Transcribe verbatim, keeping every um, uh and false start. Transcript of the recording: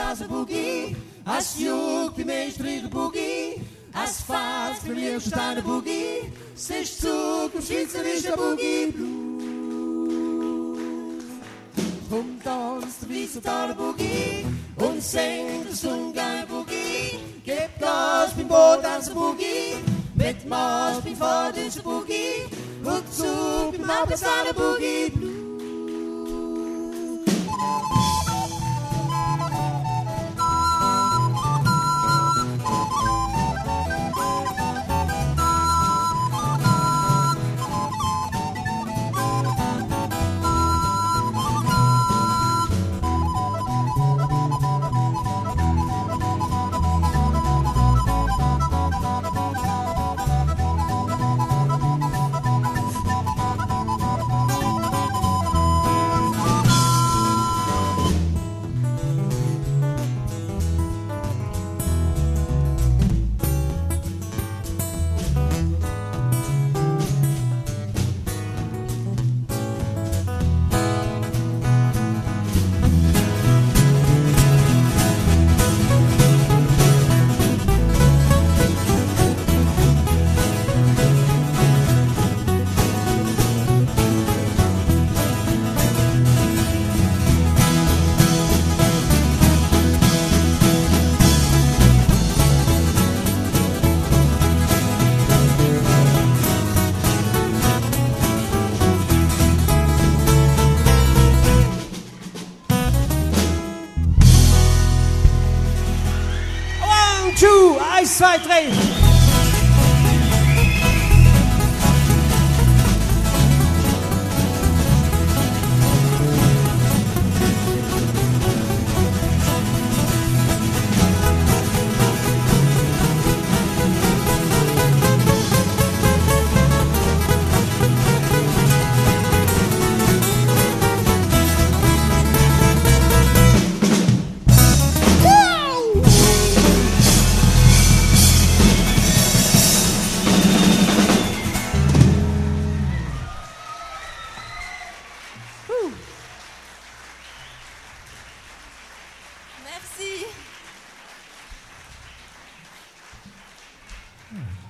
als een boogie. Als juckt die Meestriche Boogie. Als fast für mich steine Boogie. Sich Zug im schweizerischen Boogie Blues. Kommt tanzt der weiße Tale Boogie. Und singt das ungeheime Boogie. Gebt Gas beim Boot als Boogie. Mit Marsch beim Fahrdienst Boogie. Und Zug beim Abendsaale Boogie Blues. Two, eins, zwei, drei. Merci.